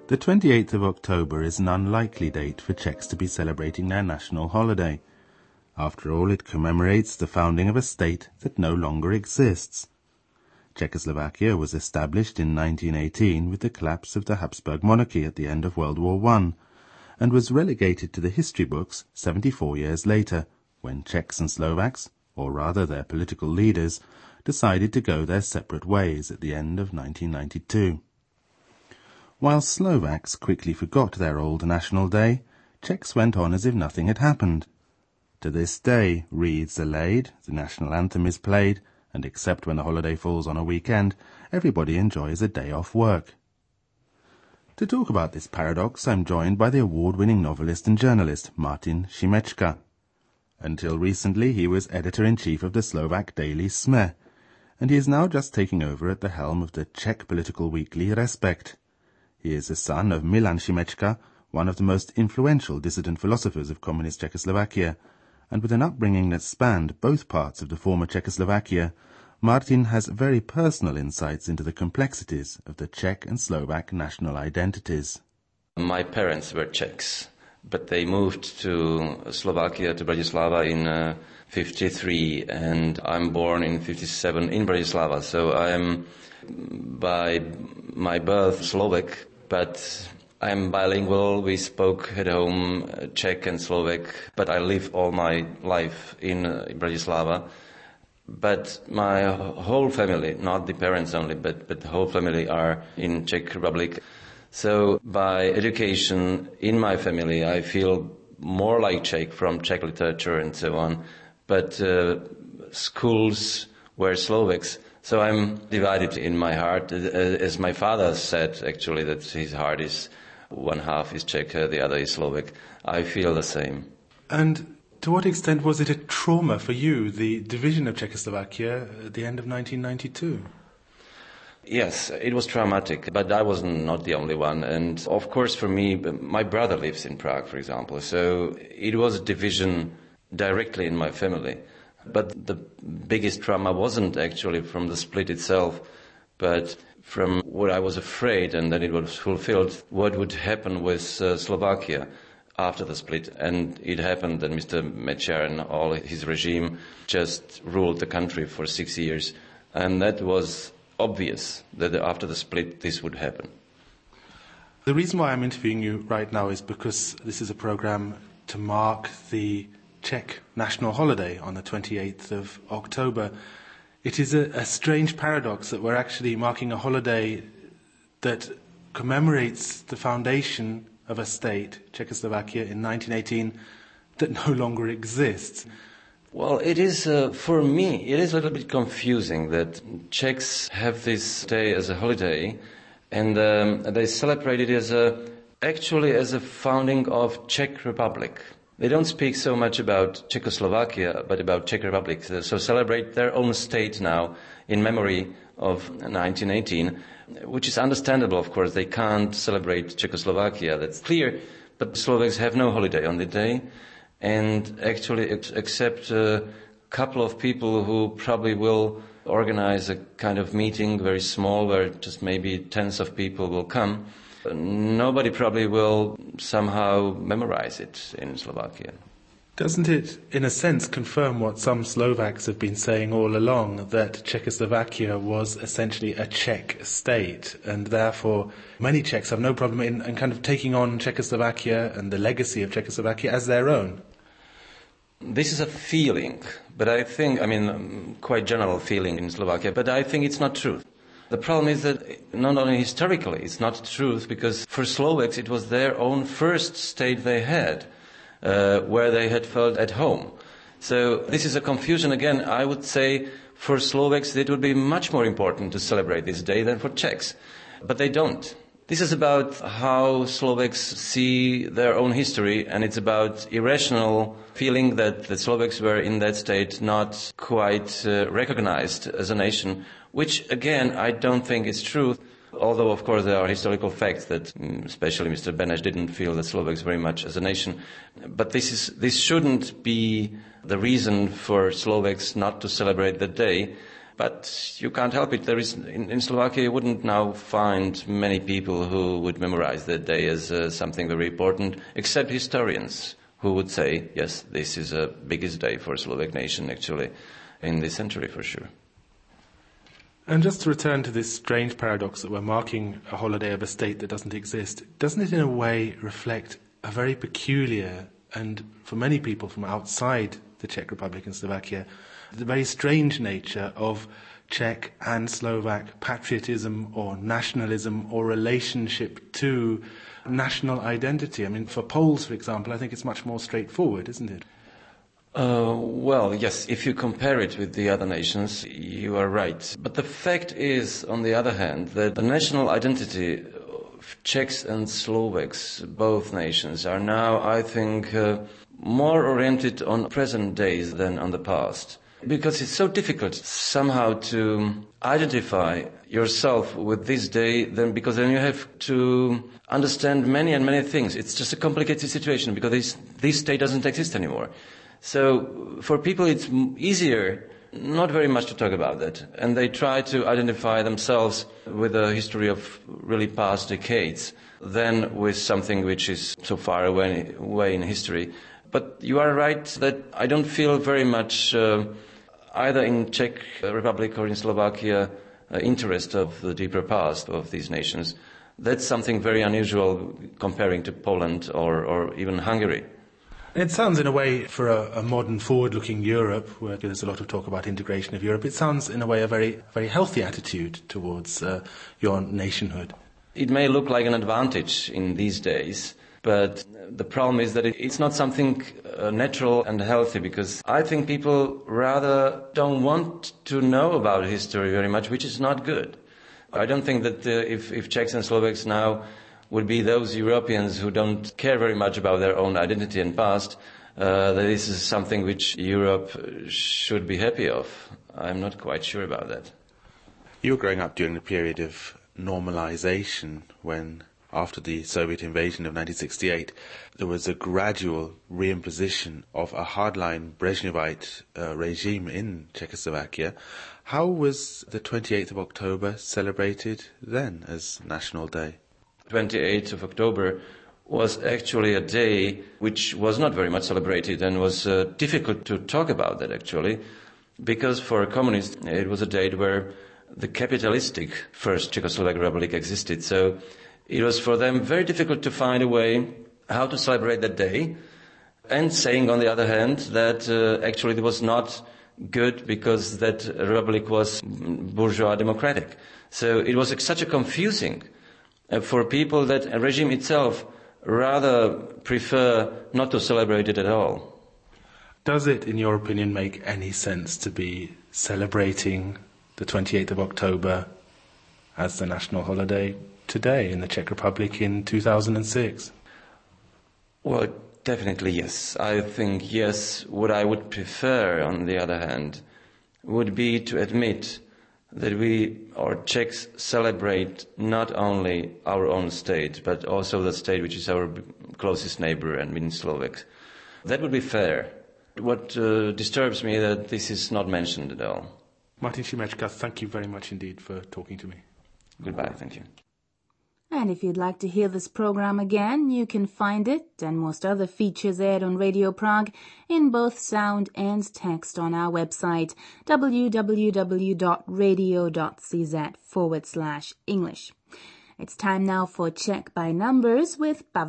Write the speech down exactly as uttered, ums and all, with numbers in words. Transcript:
The twenty-eighth of October is an unlikely date for Czechs to be celebrating their national holiday. After all, it commemorates the founding of a state that no longer exists. Czechoslovakia was established in nineteen eighteen with the collapse of the Habsburg monarchy at the end of World War One, and was relegated to the history books seventy-four years later, when Czechs and Slovaks, or rather their political leaders, decided to go their separate ways at the end of nineteen ninety-two. While Slovaks quickly forgot their old national day, Czechs went on as if nothing had happened. To this day, wreaths are laid, the national anthem is played, and except when the holiday falls on a weekend, everybody enjoys a day off work. To talk about this paradox, I'm joined by the award-winning novelist and journalist Martin Šimečka. Until recently, he was editor-in-chief of the Slovak daily S M E, and he is now just taking over at the helm of the Czech political weekly Respekt. He is the son of Milan Šimečka, one of the most influential dissident philosophers of communist Czechoslovakia, and with an upbringing that spanned both parts of the former Czechoslovakia, Martin has very personal insights into the complexities of the Czech and Slovak national identities. My parents were Czechs, but they moved to Slovakia, to Bratislava in uh, fifty-three, and I'm born in fifty-seven in Bratislava, so I am by my birth Slovak, but I'm bilingual. We spoke at home Czech and Slovak, but I live all my life in uh, Bratislava. But my whole family, not the parents only, but, but the whole family are in Czech Republic. So by education in my family, I feel more like Czech from Czech literature and so on. But uh, schools were Slovaks. So I'm divided in my heart. As my father said, actually, that his heart is one half is Czech, the other is Slovak. I feel the same. And to what extent was it a trauma for you, the division of Czechoslovakia at the end of nineteen ninety-two? Yes, it was traumatic, but I was not the only one. And of course, for me, my brother lives in Prague, for example. So it was a division directly in my family. But the biggest trauma wasn't actually from the split itself, but from what I was afraid, and that it was fulfilled, what would happen with uh, Slovakia after the split. And it happened that Mister Mečiar and all his regime just ruled the country for six years. And that was obvious that after the split this would happen. The reason why I'm interviewing you right now is because this is a program to mark the Czech national holiday on the twenty-eighth of October. It is a, a strange paradox that we're actually marking a holiday that commemorates the foundation of a state, Czechoslovakia, in nineteen eighteen, that no longer exists. Well, it is, uh, for me, it is a little bit confusing that Czechs have this day as a holiday, and um, they celebrate it as a, actually as a founding of Czech Republic. They don't speak so much about Czechoslovakia, but about Czech Republic. So celebrate their own state now in memory of nineteen eighteen, which is understandable, of course. They can't celebrate Czechoslovakia, that's clear, but the Slovaks have no holiday on the day. And actually, ex- except a couple of people who probably will organize a kind of meeting, very small, where just maybe tens of people will come, nobody probably will somehow memorize it in Slovakia. Doesn't it, in a sense, confirm what some Slovaks have been saying all along, that Czechoslovakia was essentially a Czech state, and therefore many Czechs have no problem in, in kind of taking on Czechoslovakia and the legacy of Czechoslovakia as their own? This is a feeling, but I think, I mean, quite general feeling in Slovakia, but I think it's not true. The problem is that not only historically it's not truth, because for Slovaks it was their own first state they had, uh, where they had felt at home. So this is a confusion again. I would say for Slovaks it would be much more important to celebrate this day than for Czechs, but they don't. This is about how Slovaks see their own history, and it's about irrational feeling that the Slovaks were in that state not quite uh, recognized as a nation, which, again, I don't think is true, although, of course, there are historical facts that, especially Mister Beneš didn't feel the Slovaks very much as a nation. But this is this shouldn't be the reason for Slovaks not to celebrate the day. But you can't help it. There is, in, in Slovakia, you wouldn't now find many people who would memorize that day as uh, something very important, except historians who would say, yes, this is the biggest day for Slovak nation, actually, in this century for sure. And just to return to this strange paradox that we're marking a holiday of a state that doesn't exist, doesn't it in a way reflect a very peculiar, and for many people from outside the Czech Republic and Slovakia, the very strange nature of Czech and Slovak patriotism or nationalism or relationship to national identity? I mean, for Poles, for example, I think it's much more straightforward, isn't it? Uh, well, yes, if you compare it with the other nations, you are right. But the fact is, on the other hand, that the national identity of Czechs and Slovaks, both nations, are now, I think, uh, more oriented on present days than on the past. Because it's so difficult somehow to identify yourself with this day, then because then you have to understand many and many things. It's just a complicated situation because this, this state doesn't exist anymore. So for people it's easier not very much to talk about that. And they try to identify themselves with a history of really past decades than with something which is so far away, away in history. But you are right that I don't feel very much uh, either in Czech Republic or in Slovakia uh, interest of the deeper past of these nations. That's something very unusual comparing to Poland or, or even Hungary. It sounds in a way, for a, a modern forward-looking Europe, where there's a lot of talk about integration of Europe, it sounds in a way a very, very healthy attitude towards uh, your nationhood. It may look like an advantage in these days, but the problem is that it's not something uh, natural and healthy, because I think people rather don't want to know about history very much, which is not good. I don't think that uh, if, if Czechs and Slovaks now would be those Europeans who don't care very much about their own identity and past, uh, that this is something which Europe should be happy of. I'm not quite sure about that. You were growing up during the period of normalization when, after the Soviet invasion of nineteen sixty-eight, there was a gradual reimposition of a hardline Brezhnevite uh, regime in Czechoslovakia. How was the twenty-eighth of October celebrated then as National Day? twenty-eighth of October was actually a day which was not very much celebrated and was uh, difficult to talk about that actually, because for a communist it was a date where the capitalistic First Czechoslovak Republic existed. So it was for them very difficult to find a way how to celebrate that day, and saying on the other hand that uh, actually it was not good because that republic was bourgeois democratic. So it was such a confusing Uh, for people that a regime itself rather prefer not to celebrate it at all. Does it, in your opinion, make any sense to be celebrating the twenty-eighth of October as the national holiday today in the Czech Republic in two thousand six? Well, definitely yes. I think yes. What I would prefer, on the other hand, would be to admit that we, or Czechs, celebrate not only our own state, but also the state which is our closest neighbor, and means Slovaks. That would be fair. What uh, disturbs me that this is not mentioned at all. Martin Šimečka, thank you very much indeed for talking to me. Goodbye, thank you. And if you'd like to hear this program again, you can find it and most other features aired on Radio Prague in both sound and text on our website www.radio.cz forward slash English. It's time now for Czech by Numbers with Pavel